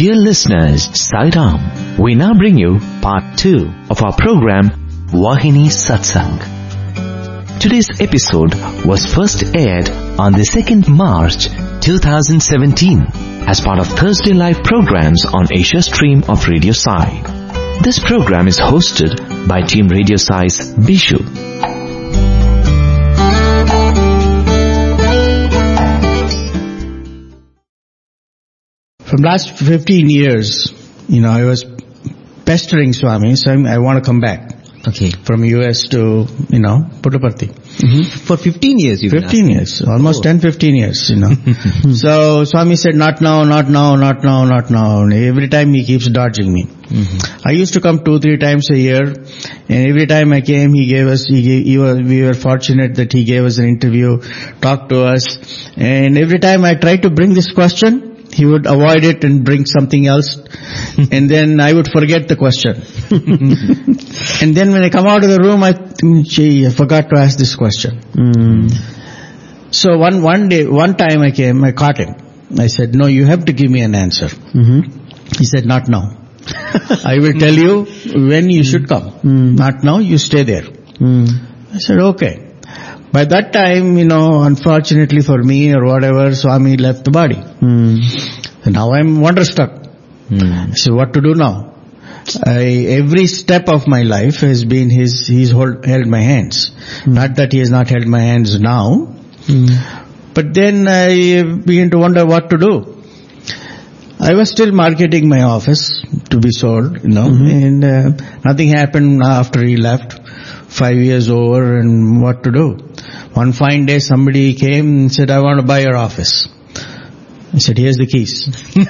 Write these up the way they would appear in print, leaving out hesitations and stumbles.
Dear listeners, Sairam, we now bring you part 2 of our program Vahini Satsang. Today's episode was first aired on the 2nd March 2017 as part of Thursday Live programs on Asia Stream of Radio Sai. This program is hosted by Team Radio Sai's Bishu. From last 15 years, I was pestering Swami, saying I want to come back. Okay. From US to, Puttaparthi. Mm-hmm. For 15 years you've been 15 years. Almost 10-15 years, So Swami said, not now. And every time he keeps dodging me. Mm-hmm. I used to come 2-3 times a year. And every time I came, we were fortunate that he gave us an interview, talked to us. And every time I tried to bring this question, he would avoid it and bring something else. And then I would forget the question. And then when I come out of the room, I forgot to ask this question. So one time I came, I caught him. I said, no, you have to give me an answer. He said, not now. I will tell you when you should come. Not now, you stay there. I said, okay. By that time, unfortunately for me or whatever, Swami left the body. And now I'm wonderstruck. So what to do now? Every step of my life has been he's held my hands. Not that he has not held my hands now. But then I began to wonder what to do. I was still marketing my office to be sold, and nothing happened after he left. 5 years over, and what to do? One fine day somebody came and said, I want to buy your office. I said, here's the keys.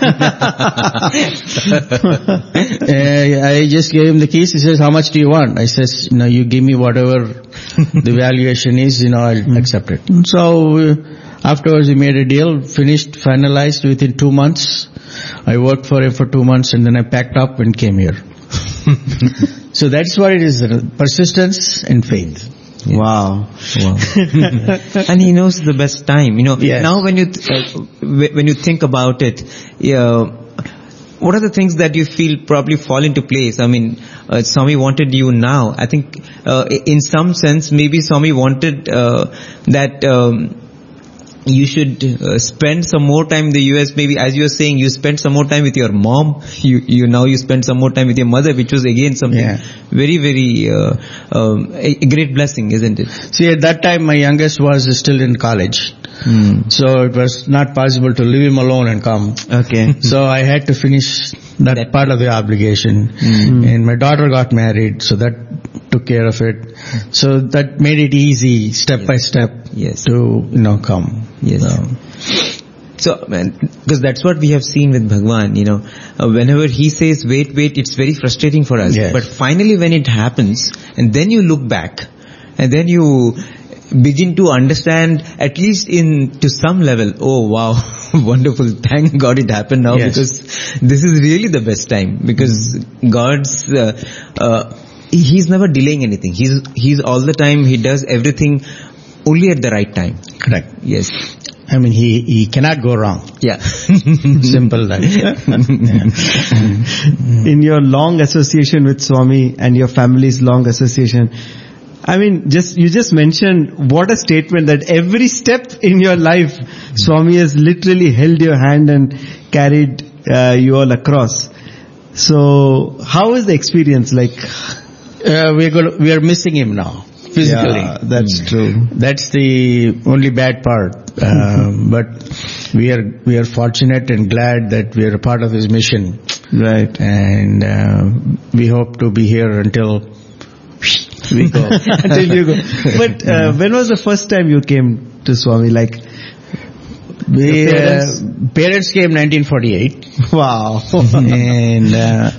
I just gave him the keys. He says, how much do you want? I says, you give me whatever the valuation is, I'll accept it. So afterwards we made a deal, finalized within 2 months. I worked for him for 2 months and then I packed up and came here. So that's what it is, persistence and faith. Wow. And he knows the best time. Yes. Now when you think about it, what are the things that you feel probably fall into place? I mean, Swami wanted you now. I think in some sense, maybe Swami wanted that you should spend some more time in the US. Maybe, as you were saying, you spent some more time with your mom. You spend some more time with your mother, which was again something very, very a great blessing, isn't it? See, at that time my youngest was still in college. So it was not possible to leave him alone and come. Okay. So I had to finish that part of the obligation. And my daughter got married, so that took care of it. So that made it easy, step by step, to, come. Yes. So, because that's what we have seen with Bhagwan, whenever he says wait, it's very frustrating for us. Yes. But finally when it happens, and then you look back, and then you begin to understand, at least to some level, oh wow, wonderful, thank God it happened now, because this is really the best time, because God's, He's never delaying anything. He's all the time, He does everything only at the right time. Correct. Yes. I mean, he cannot go wrong. Yeah. Simple that. In your long association with Swami and your family's long association, I mean, you just mentioned, what a statement, that every step in your life, Swami has literally held your hand and carried you all across. So, how is the experience like? We are missing him now, physically. Yeah, that's true. That's the only bad part. But we are fortunate and glad that we are a part of his mission. Right. And we hope to be here until we go. Until you go. But when was the first time you came to Swami? Parents came 1948. Wow. And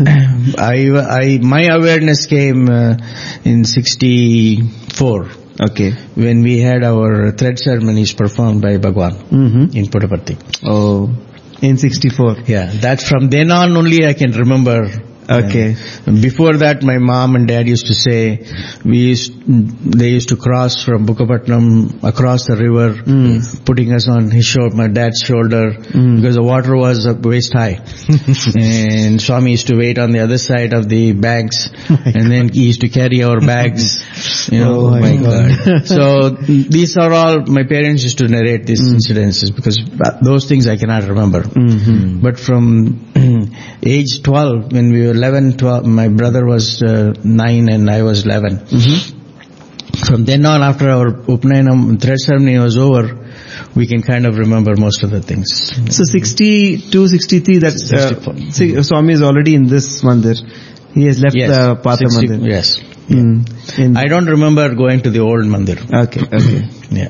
my awareness came in 64. Okay. When we had our thread ceremonies performed by Bhagwan in Puttaparthi. Oh, in 64. Yeah, that's from then on only I can remember Okay. Before that, my mom and dad used to say, they used to cross from Bukkapatnam across the river, putting us on my dad's shoulder, because the water was waist high. And Swami used to wait on the other side of the banks, and then he used to carry our bags. Oh my God. So these are all, my parents used to narrate these incidences, because those things I cannot remember. But from age 12, when we were 11, 12, my brother was 9 and I was 11. From then on, after our Upnayanam thread ceremony was over, we can kind of remember most of the things. So 62, 63, that's, 64. Swami is already in this mandir. He has left the Pata mandir. Yes. I I don't remember going to the old mandir. Okay, okay.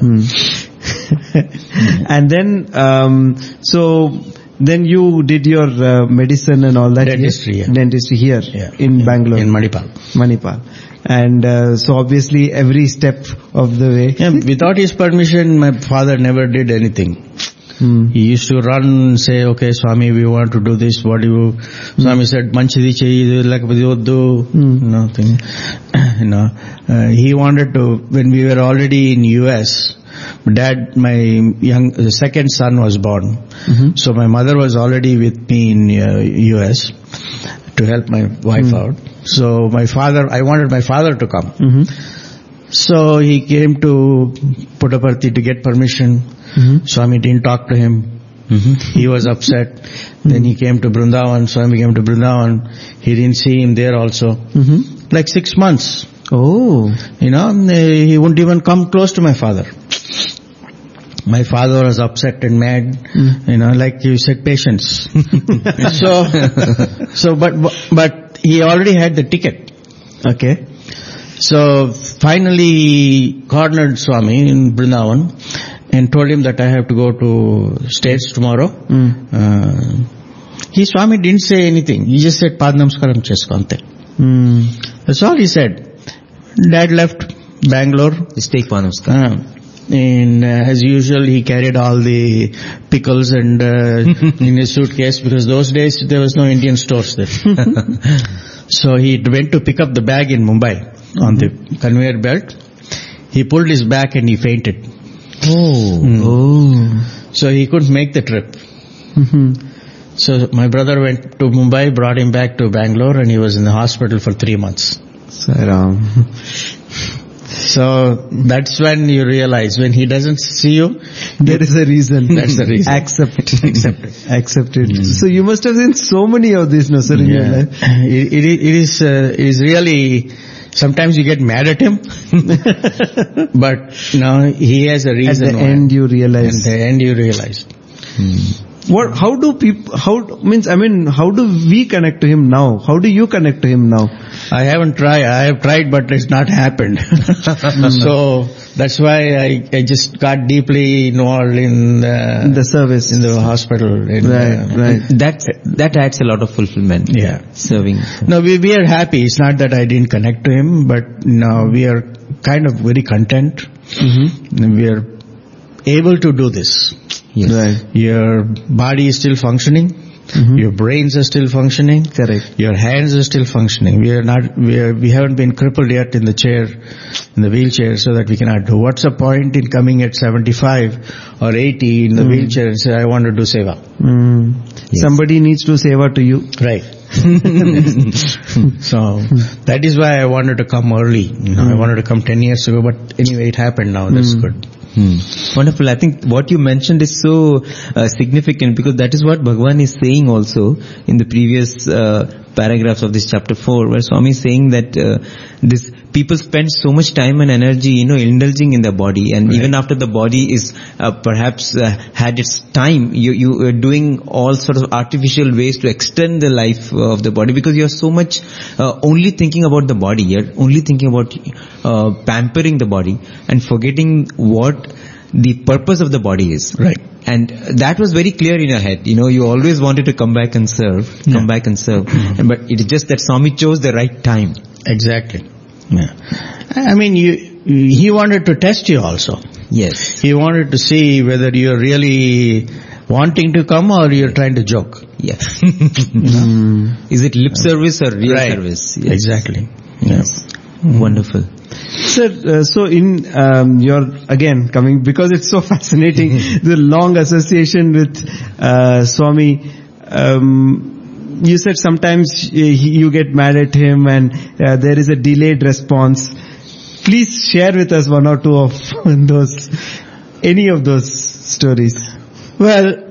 Yeah. And then, then you did your medicine and all that Dentistry, here? yeah. Dentistry here in Bangalore. In Manipal. And so obviously every step of the way. Yeah, without his permission, my father never did anything. He used to run and say, okay, Swami, we want to do this. What do you... Swami said, manchidi chahiye, lakapati oddu. Nothing. He wanted to... When we were already in US, Dad, the second son was born. So my mother was already with me in US to help my wife out. So I wanted my father to come. So he came to Puttaparthi to get permission. Swami didn't talk to him. He was upset. Then he came to Vrindavan. Swami came to Vrindavan. He didn't see him there also. Like 6 months. Oh. He wouldn't even come close to my father. My father was upset and mad, like you said, patience. But he already had the ticket. Okay. So finally he cornered Swami in Vrindavan and told him that I have to go to States tomorrow. Swami didn't say anything. He just said, Pad Namaskaram Chesko ante. That's all he said. Dad left Bangalore. Just take Pad Namaskaram. And as usual, he carried all the pickles and in his suitcase, because those days there was no Indian stores there. So he went to pick up the bag in Mumbai on the conveyor belt. He pulled his back and he fainted. So he couldn't make the trip. So my brother went to Mumbai, brought him back to Bangalore, and he was in the hospital for 3 months. So that's when you realize, when he doesn't see you, there is a reason. That's the reason. Accept it. So you must have seen so many of these, no, sir, in your life. It is really, sometimes you get mad at him, but he has a reason. At the end you realize. How do we connect to him now? How do you connect to him now? I haven't tried. I have tried, but it's not happened. So that's why I just got deeply involved in the service, in the hospital. Right. That adds a lot of fulfillment. Yeah. Serving. No, we are happy. It's not that I didn't connect to him, but now we are kind of very content. We are able to do this. Yes. Right. Your body is still functioning. Your brains are still functioning. Correct. Your hands are still functioning. We haven't been crippled yet in the wheelchair, so that we cannot do. What's the point in coming at 75 or 80 in the wheelchair and say, I want to do seva? Yes. Somebody needs to seva to you. Right. So that is why I wanted to come early. I wanted to come 10 years ago, but anyway, it happened now. That's good. Wonderful. I think what you mentioned is so significant, because that is what Bhagavan is saying also in the previous paragraphs of this chapter 4, where Swami is saying that this people spend so much time and energy, indulging in the body, and even after the body is perhaps had its time, you are doing all sorts of artificial ways to extend the life of the body, because you are so much only thinking about the body. You're only thinking about pampering the body and forgetting what the purpose of the body is. Right. And that was very clear in your head. You always wanted to come back and serve. But it's just that Swami chose the right time. Exactly. Yeah. I mean, he wanted to test you also. Yes. He wanted to see whether you're really wanting to come or you're trying to joke. Yeah. Is it lip service or real service? Yes. Exactly. Yes. Wonderful. Sir, so in your, again, coming, because it's so fascinating, the long association with Swami, you said sometimes you get mad at him and there is a delayed response. Please share with us one or two of those, any of those stories. Well,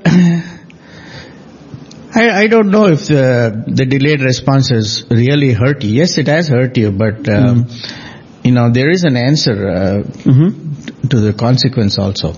I don't know if the delayed responses really hurt you. Yes, it has hurt you, but there is an answer to the consequence also.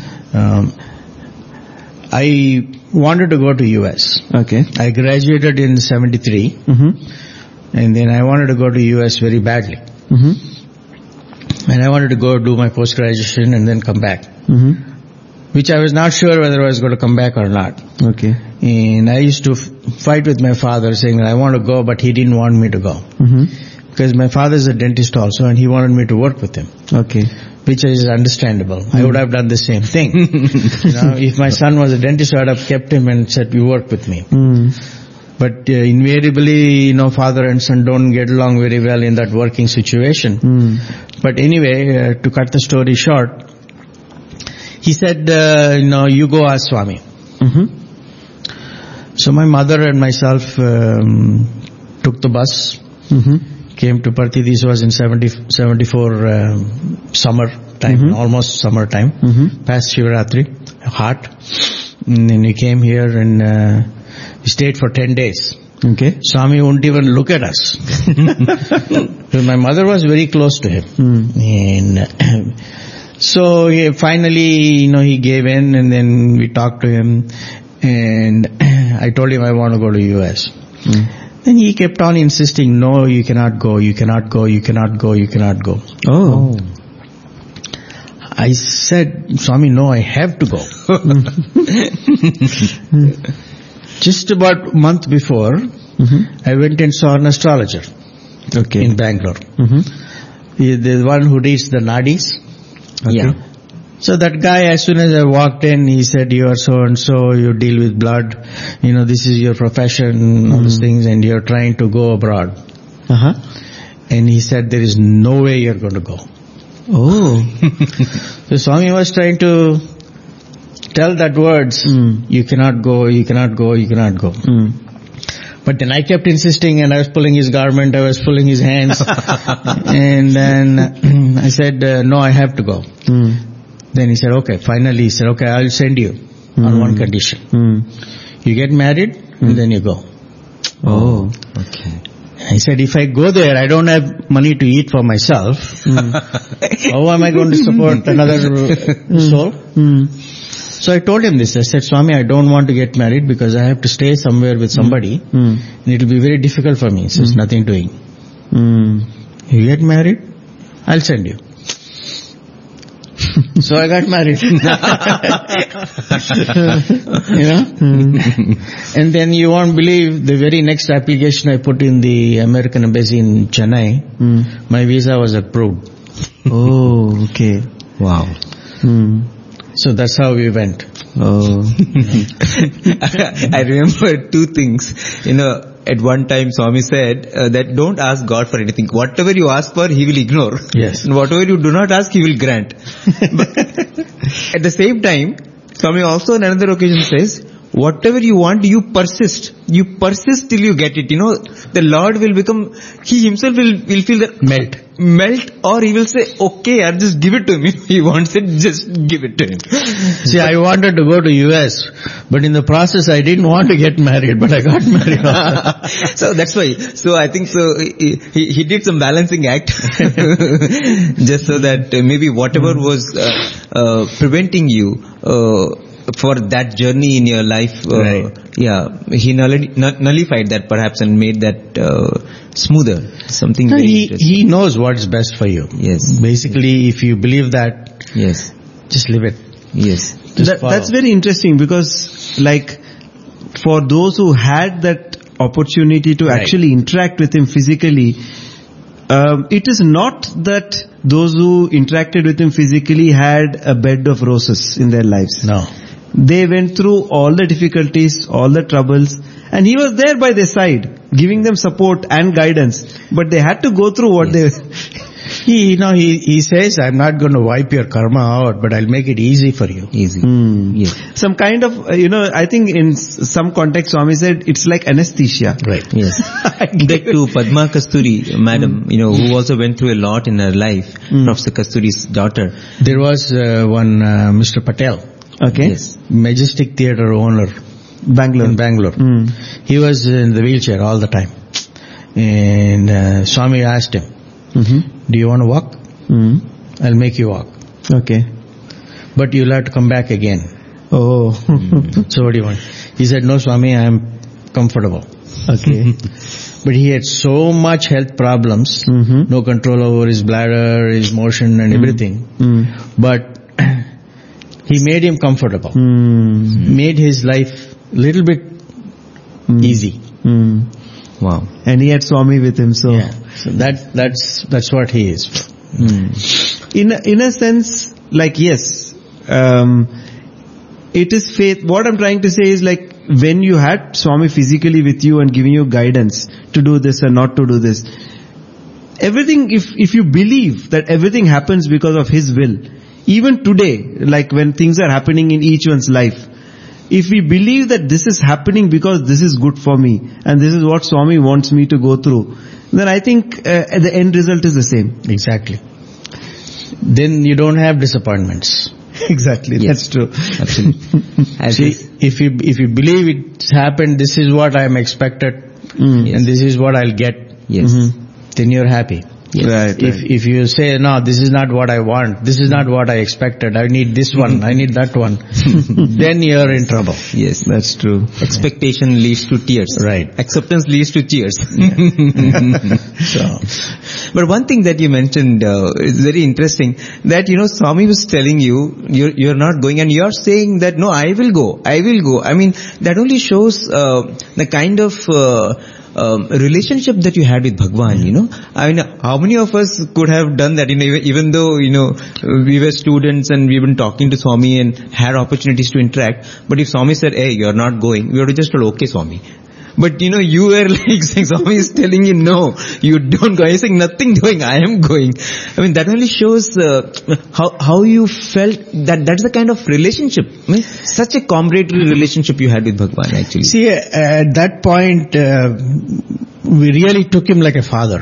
I wanted to go to US. Okay. I graduated in 73, and then I wanted to go to US very badly. And I wanted to go do my post-graduation and then come back. Which I was not sure whether I was going to come back or not. Okay. And I used to fight with my father saying that I want to go, but he didn't want me to go. Because my father is a dentist also and he wanted me to work with him. Okay. Which is understandable. I would have done the same thing. If my son was a dentist, I would have kept him and said, you work with me. But invariably, father and son don't get along very well in that working situation. But anyway, to cut the story short, he said, you go ask Swami. So my mother and myself took the bus, came to Parthi. This was in 74 summer time, almost summer time, past Shivaratri, hot. And then we came here and we stayed for 10 days. Okay. Swami wouldn't even look at us. My mother was very close to him. And so finally, he gave in, and then we talked to him, and I told him I want to go to US. Then he kept on insisting, no, you cannot go, you cannot go, you cannot go, you cannot go. Oh. I said, Swami, no, I have to go. Just about a month before, I went and saw an astrologer in Bangalore. The one who reads the nadis. Okay. Yeah. So that guy, as soon as I walked in, he said, you are so and so, you deal with blood, this is your profession, all these things, and you're trying to go abroad. And he said, there is no way you're going to go. Oh. So Swami was trying to tell that words, you cannot go, you cannot go, you cannot go. But then I kept insisting, and I was pulling his garment, I was pulling his hands. And then I said, no, I have to go. Then he said, okay. Finally he said, okay, I'll send you on one condition. You get married, and then you go. Oh. Okay. I said, if I go there, I don't have money to eat for myself. How am I going to support another soul? So I told him this. I said, Swami, I don't want to get married because I have to stay somewhere with somebody. And it will be very difficult for me since nothing doing. You get married, I'll send you. So I got married. And then you won't believe the very next application I put in the American Embassy in Chennai, my visa was approved. Oh, okay. Wow. So that's how we went. Oh. I remember two things. At one time Swami said that don't ask God for anything. Whatever you ask for, He will ignore. Yes. And whatever you do not ask, He will grant. But at the same time, Swami also on another occasion says, whatever you want, you persist. You persist till you get it. The Lord will become, He Himself will feel that melt, or He will say, okay, just give it to me. He wants it, just give it to Him. See, I wanted to go to US, but in the process I didn't want to get married, but I got married. So that's why. So I think so he did some balancing act just so that maybe whatever was preventing you for that journey in your life, he nullified that perhaps and made that smoother. Something he knows what's best for you. Yes. Basically, if you believe that, just live it. Yes. That's very interesting because, for those who had that opportunity to actually interact with Him physically, it is not that those who interacted with Him physically had a bed of roses in their lives. No. They went through all the difficulties, all the troubles, and he was there by their side, giving them support and guidance. But they had to go through what they... He says, I'm not going to wipe your karma out, but I'll make it easy for you. Easy. Yes. Some kind of, I think in some context Swami said it's like anesthesia. Right. Yes. That too, Padma Kasturi, madam, who also went through a lot in her life, Professor Kasturi's daughter. There was one Mr. Patel. Okay. Yes. Majestic Theatre owner. Bangalore. In Bangalore. He was in the wheelchair all the time. And Swami asked him, do you want to walk? I'll make you walk. Okay. But you'll have to come back again. Oh. So what do you want? He said, no Swami, I am comfortable. Okay. But he had so much health problems, no control over his bladder, his motion and everything. But he made him comfortable. Made his life a little bit easy. Wow. And he had Swami with him, so... Yeah. So that's what he is. In a sense, like, yes, it is faith. What I'm trying to say is, like, when you had Swami physically with you and giving you guidance to do this and not to do this, everything, if you believe that everything happens because of his will, even today, like when things are happening in each one's life, if we believe that this is happening because this is good for me and this is what Swami wants me to go through, then I think the end result is the same. Exactly. Then you don't have disappointments. Exactly, that's true. Absolutely. See, if you believe it's happened, this is what I'm expected, and this is what I'll get. Yes. Then you're happy. Yes. Right. If you say, no, this is not what I want, this is not what I expected, I need this one, I need that one, then you're in trouble. Yes. That's true. Expectation leads to tears. Right. Acceptance leads to tears. So, but one thing that you mentioned is very interesting, that, Swami was telling you're not going, and you're saying that, no, I will go. I mean, that only shows the kind of relationship that you had with Bhagwan, I mean, how many of us could have done that, even though, we were students and we've been talking to Swami and had opportunities to interact, but if Swami said, hey, you're not going, we would have just told, okay, Swami. But, you were like saying, Swami is telling you, no, you don't go. He's saying, nothing doing, I am going. I mean, that only shows how you felt, that's the kind of relationship, such a camaraderie relationship you had with Bhagwan, actually. see, at that point, we really took him like a father.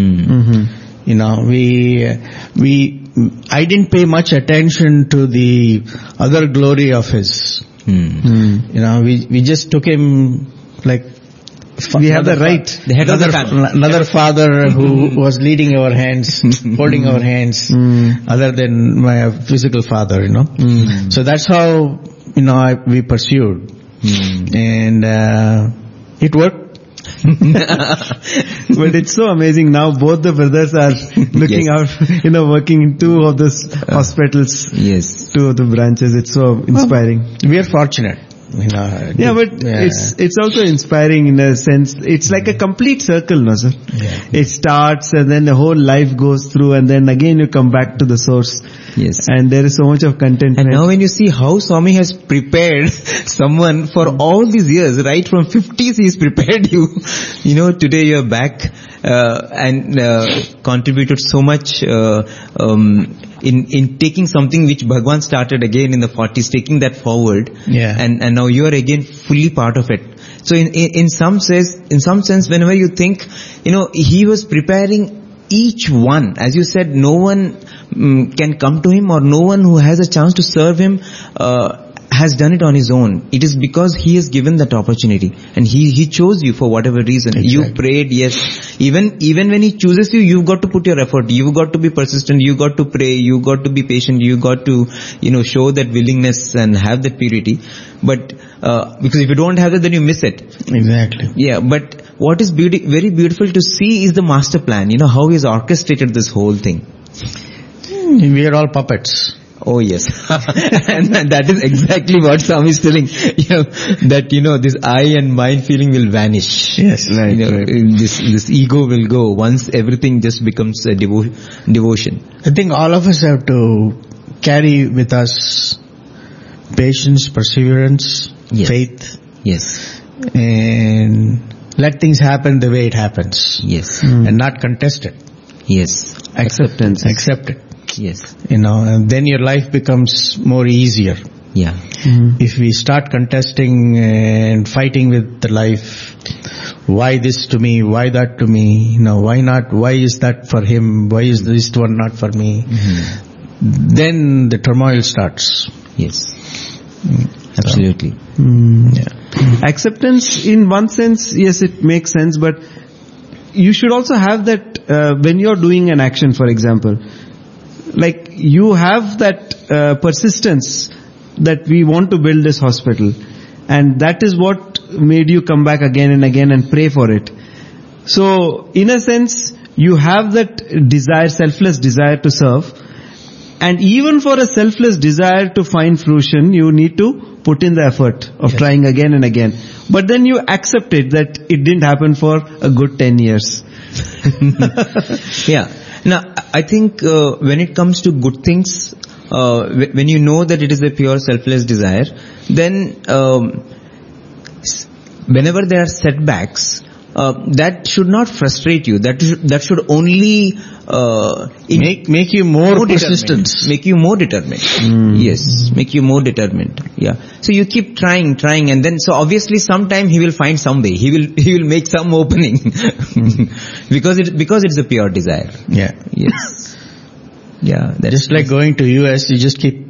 I didn't pay much attention to the other glory of his. We just took him like... We have the right. The head of the family. Another father who was leading our hands, holding our hands, other than my physical father, So that's how, we pursued. And it worked. But it's so amazing now. Both the brothers are looking out, working in two of those hospitals. Yes. Two of the branches. It's so inspiring. We are fortunate. It's also inspiring in a sense. It's like a complete circle, no sir? Yeah. It starts and then the whole life goes through and then again you come back to the source. Yes. And there is so much of contentment. And now when you see how Swami has prepared someone for all these years, right from 50s he's prepared you, today you're back and contributed so much in taking something which Bhagwan started again in the 40s, taking that forward, and now you are again fully part of it. So in some sense, whenever you think, he was preparing each one, as you said, no one can come to him, or no one who has a chance to serve him has done it on his own. It is because he has given that opportunity, and he chose you for whatever reason. Exactly. You prayed, yes. Even when he chooses you, you've got to put your effort. You've got to be persistent. You got to pray. You got to be patient. You got to, show that willingness and have that purity. But because if you don't have that, then you miss it. Exactly. Yeah. But what is very beautiful to see is the master plan. How he has orchestrated this whole thing. We are all puppets. Oh yes. And that is exactly what Swami is telling, that, this I and mine feeling will vanish. Yes. Right. This ego will go once everything just becomes a devotion. I think all of us have to carry with us patience, perseverance, Yes. faith, Yes. and let things happen the way it happens, Yes. and not contest it. Yes. Acceptance. Accept it. Yes. And then your life becomes more easier. Yeah. If we start contesting and fighting with the life, why this to me, why that to me, why not, why is that for him, why is this one not for me, then the turmoil starts. Yes. Absolutely. Acceptance, in one sense, yes, it makes sense, but you should also have that when you're doing an action, for example, like you have that persistence that we want to build this hospital, and that is what made you come back again and again and pray for it. So in a sense, you have that desire, selfless desire to serve, and even for a selfless desire to find fruition, you need to put in the effort of trying again and again. But then you accept it that it didn't happen for a good 10 years. Yeah. Now, I think when it comes to good things, when you know that it is a pure selfless desire, then whenever there are setbacks, that should not frustrate you. That should only Make you more persistent. determined. Make you more determined. Yes, make you more determined. Yeah. So you keep trying, and then so obviously sometime he will find some way. He will make some opening because it's a pure desire. Yeah. Yes. Yeah. That's Just like going to US, you just keep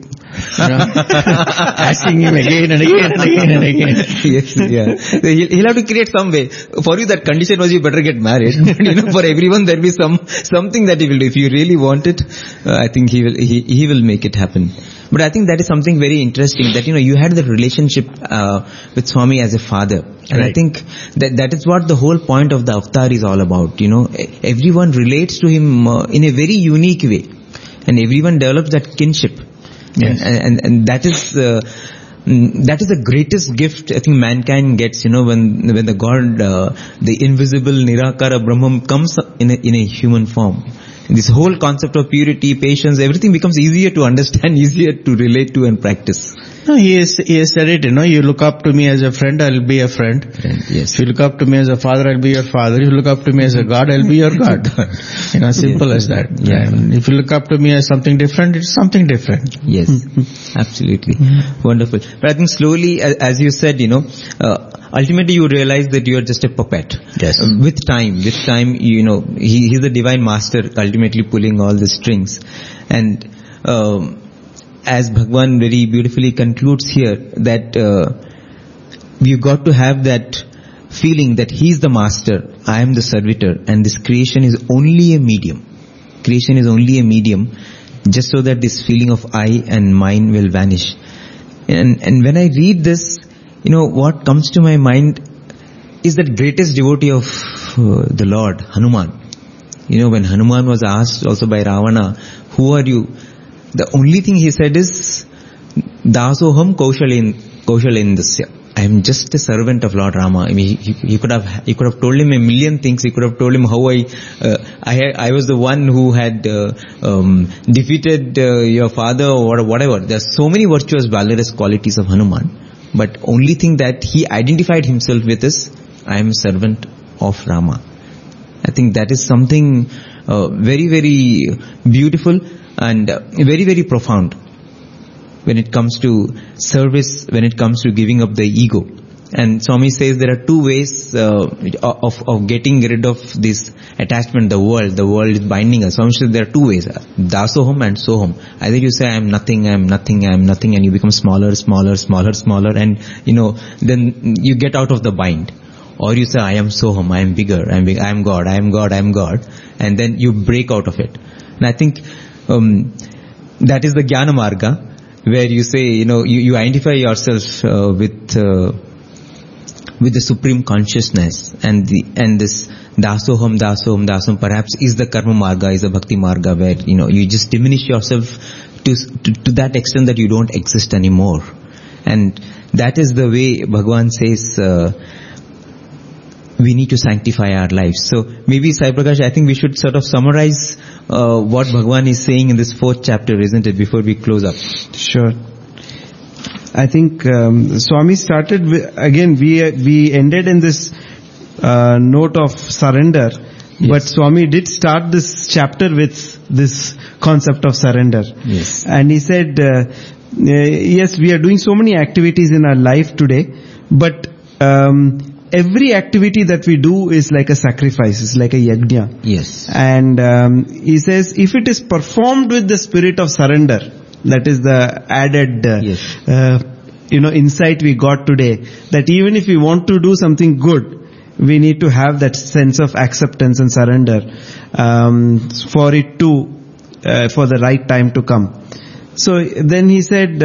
asking him again and again and again and again. Yes, yeah. So he'll have to create some way. For you, that condition was you better get married. But, for everyone there will be something that he will do. If you really want it, I think he will make it happen. But I think that is something very interesting that, you had that relationship with Swami as a father. And I Right. think that is what the whole point of the avatar is all about. Everyone relates to him in a very unique way. And everyone develops that kinship. Yes. And that is the greatest gift I think mankind gets, when the God, the invisible Nirakara Brahman comes in a human form. This whole concept of purity, patience, everything becomes easier to understand, easier to relate to and practice. No, he has said it, you look up to me as a friend, I'll be a friend. Yes. If you look up to me as a father, I'll be your father. If you look up to me as a God, I'll be your God. Simple as that. Yeah. And if you look up to me as something different, it's something different. Yes, absolutely. Wonderful. But I think slowly, as you said, ultimately you realize that you are just a puppet. Yes. With time, he's the divine master ultimately pulling all the strings. And as Bhagwan very beautifully concludes here, that we've got to have that feeling that he's the master, I am the servitor, and this creation is only a medium. Creation is only a medium, just so that this feeling of I and mine will vanish. And when I read this, what comes to my mind is that greatest devotee of the Lord, Hanuman. When Hanuman was asked also by Ravana, who are you? The only thing he said is, Dasoham Kaushalendasya. I am just a servant of Lord Rama. I mean, he could have told him a million things. He could have told him how I was the one who had defeated your father or whatever. There are so many virtuous, valorous qualities of Hanuman. But only thing that he identified himself with is, I am a servant of Rama. I think that is something very, very beautiful and very, very profound when it comes to service, when it comes to giving up the ego. And Swami says there are two ways of getting rid of this attachment, the world. The world is binding us. Swami says there are two ways, Dasoham and Soham. Either you say I am nothing, and you become smaller, and then you get out of the bind. Or you say I am Soham, I am bigger, I am God, and then you break out of it. And I think that is the Jnana Marga, where you say, you identify yourself with the supreme consciousness, and this Dasoham perhaps is the Karma Marga, is the Bhakti Marga, where you just diminish yourself to that extent that you don't exist anymore. And that is the way Bhagavan says we need to sanctify our lives. So maybe Sai Prakash, I think we should sort of summarize what Bhagavan is saying in this 4th chapter, isn't it, before we close up? Sure. I think Swami started with, again we ended in this note of surrender, but Swami did start this chapter with this concept of surrender. Yes. And he said, yes, we are doing so many activities in our life today, but every activity that we do is like a sacrifice, it's like a yajna. Yes. And he says, if it is performed with the spirit of surrender, that is the added insight we got today, that even if we want to do something good, we need to have that sense of acceptance and surrender for it to for the right time to come. So then he said,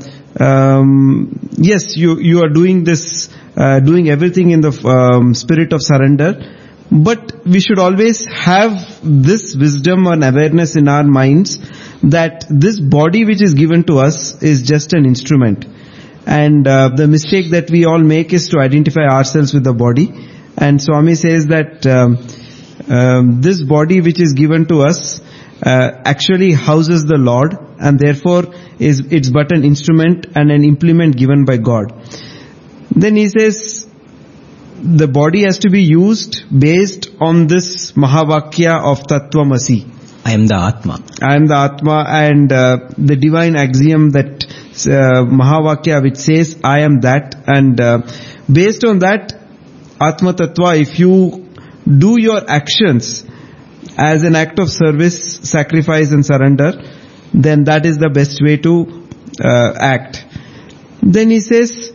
yes, you are doing this, doing everything in the spirit of surrender, but we should always have this wisdom and awareness in our minds that this body which is given to us is just an instrument. And the mistake that we all make is to identify ourselves with the body. And Swami says that this body which is given to us actually houses the Lord, and therefore it's but an instrument and an implement given by God. Then he says the body has to be used based on this Mahavakya of Tattvamasi. I am the Atma. I am the Atma, and the divine axiom that Mahavakya which says I am that, and based on that Atma Tattva, if you do your actions as an act of service, sacrifice and surrender, then that is the best way to act. Then he says,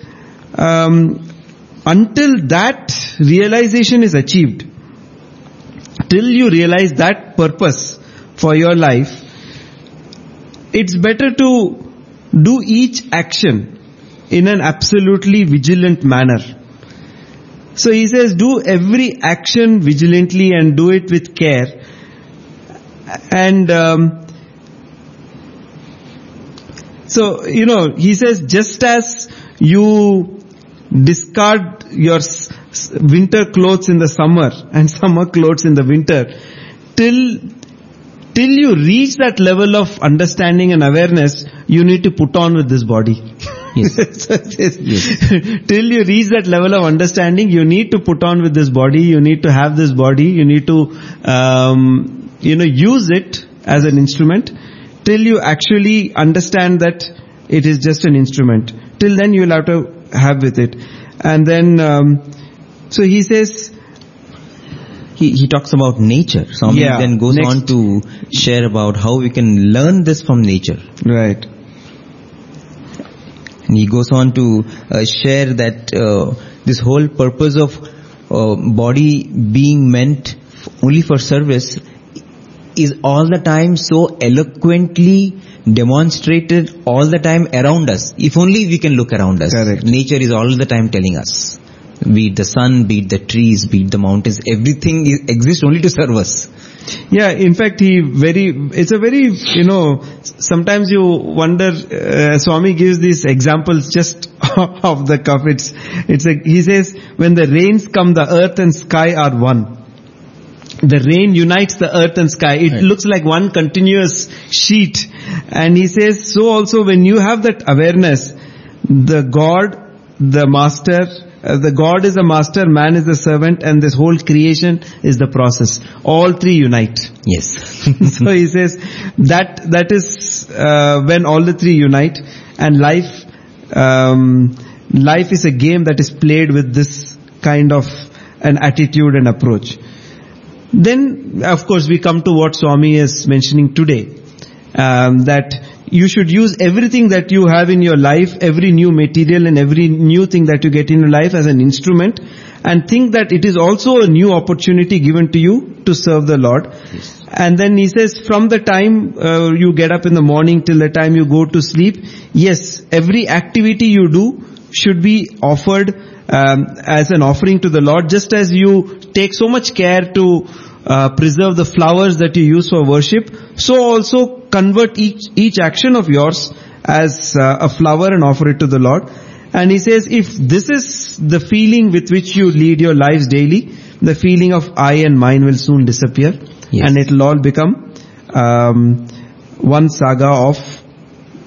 until that realization is achieved, till you realize that purpose for your life, it's better to do each action in an absolutely vigilant manner. So he says, do every action vigilantly and do it with care. And so, he says, just as you discard your winter clothes in the summer and summer clothes in the winter, till you reach that level of understanding and awareness, you need to put on with this body. Yes. Till you reach that level of understanding, you need to put on with this body, you need to have this body, you need to, use it as an instrument, till you actually understand that it is just an instrument. Till then you will have to have with it. And then, so he says, he talks about nature. Swami then goes on to share about how we can learn this from nature. Right. And he goes on to share that this whole purpose of body being meant only for service is all the time so eloquently demonstrated all the time around us. If only we can look around us. Correct. Nature is all the time telling us. Be it the sun, be it the trees, be it the mountains, everything exists only to serve us. Yeah, in fact, it's a very, sometimes you wonder, Swami gives these examples just off the cuff. He says, when the rains come, the earth and sky are one. The rain unites the earth and sky. It looks like one continuous sheet. And he says, so also when you have that awareness, the God, the master, the God is the master, man is the servant, and this whole creation is the process. All three unite. Yes. So he says that is when all the three unite, and life is a game that is played with this kind of an attitude and approach. Then, of course, we come to what Swami is mentioning today, that you should use everything that you have in your life, every new material and every new thing that you get in your life as an instrument, and think that it is also a new opportunity given to you to serve the Lord. Yes. And then he says, from the time you get up in the morning till the time you go to sleep, yes, every activity you do should be offered as an offering to the Lord, just as you take so much care to preserve the flowers that you use for worship, so also convert each action of yours as a flower and offer it to the Lord. And he says, if this is the feeling with which you lead your lives daily, the feeling of I and mine will soon disappear. Yes. And it will all become one saga of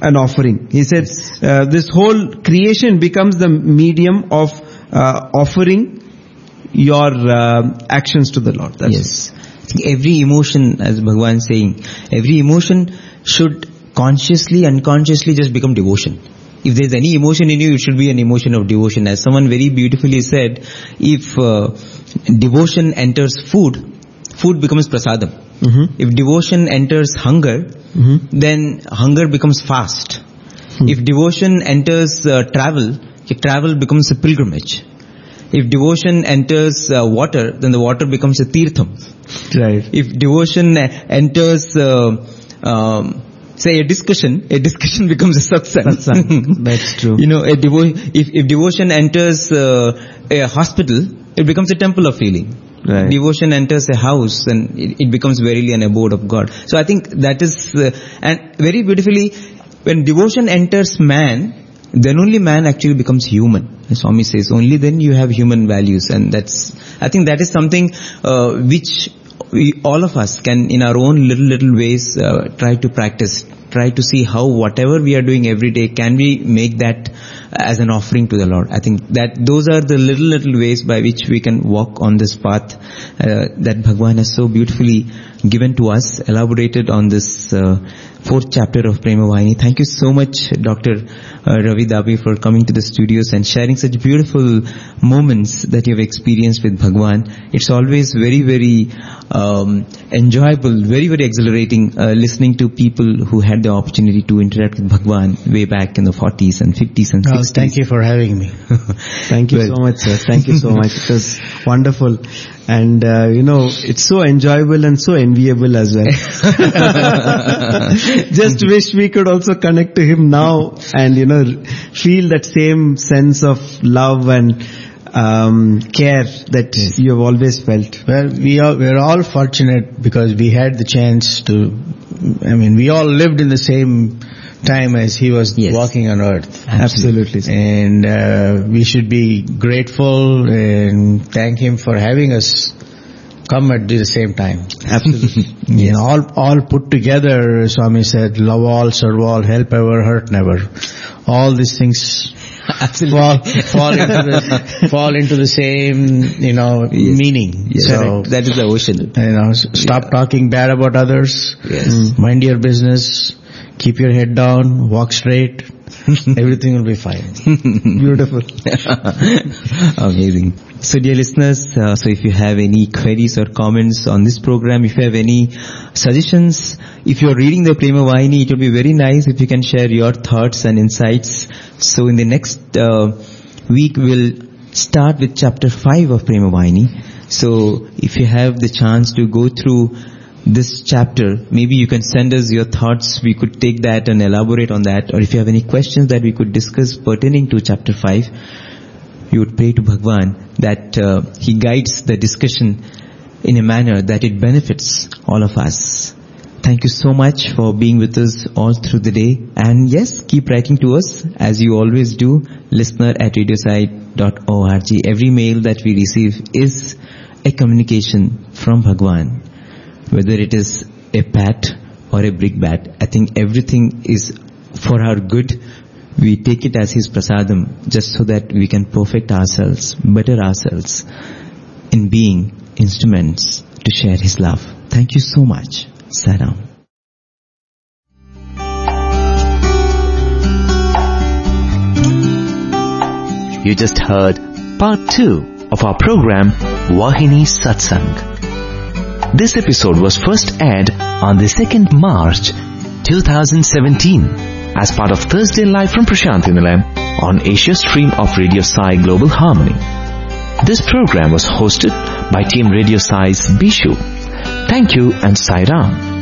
an offering. He said this whole creation becomes the medium of offering your actions to the Lord. Yes. I think every emotion, as Bhagavan is saying, every emotion should consciously, unconsciously just become devotion. If there's any emotion in you, it should be an emotion of devotion. As someone very beautifully said, if devotion enters food, food becomes prasadam. Mm-hmm. If devotion enters hunger, Mm-hmm. then hunger becomes fast. If devotion enters travel, travel becomes a pilgrimage. If devotion enters water, then the water becomes a tirtham. Right. If devotion enters, say a discussion becomes a satsang. That's true. If devotion enters a hospital, it becomes a temple of healing. Right. Devotion enters a house, and it becomes verily an abode of God. So I think that is, and very beautifully, when devotion enters man, then only man actually becomes human. As Swami says, only then you have human values, and I think that is something which all of us can, in our own little ways, try to practice. Try to see how whatever we are doing every day, can we make that as an offering to the Lord. I think that those are the little ways by which we can walk on this path that Bhagavan has so beautifully given to us, elaborated on this fourth chapter of Prema Vahini. Thank you so much, Dr. Ravi Dabi, for coming to the studios and sharing such beautiful moments that you have experienced with Bhagavan. It's always very, very enjoyable, very, very exhilarating listening to people who had the opportunity to interact with Bhagavan way back in the 40s and 50s and 60s. Thank you for having me. Thank you so much, sir. Thank you so much. It was wonderful. And, it's so enjoyable and so enviable as well. Just wish we could also connect to him now and, feel that same sense of love and care that you have always felt. Well, we're all fortunate because we had the chance we all lived in the same time as he was walking on earth. Absolutely. And we should be grateful and thank him for having us come at the same time. Absolutely. All put together, Swami said, love all, serve all, help ever, hurt never. All these things fall into the same, meaning. Yes. So that is the ocean. Stop talking bad about others. Yes. Mind your business. Keep your head down. Walk straight. Everything will be fine. Beautiful. Amazing. So dear listeners, so if you have any queries or comments on this program, if you have any suggestions, if you are reading the Prema Vahini, it will be very nice if you can share your thoughts and insights. So in the next week, we'll start with chapter 5 of Prema Vahini. So if you have the chance to go through this chapter, maybe you can send us your thoughts. We could take that and elaborate on that. Or if you have any questions that we could discuss pertaining to chapter 5, we would pray to Bhagavan that he guides the discussion in a manner that it benefits all of us. Thank you so much for being with us all through the day. And yes, keep writing to us as you always do, listener@radiosite.org. Every mail that we receive is a communication from Bhagavan. Whether it is a pat or a brickbat, I think everything is for our good. We take it as his prasadam just so that we can perfect ourselves, better ourselves in being instruments to share his love. Thank you so much. Saram. You just heard part 2 of our program Vahini Satsang. This episode was first aired on the 2nd March 2017 as part of Thursday Live from Prashanthi Nilayam on Asia Stream of Radio Sai Global Harmony. This program was hosted by Team Radio Sai's Bishu. Thank you and Sai Ram.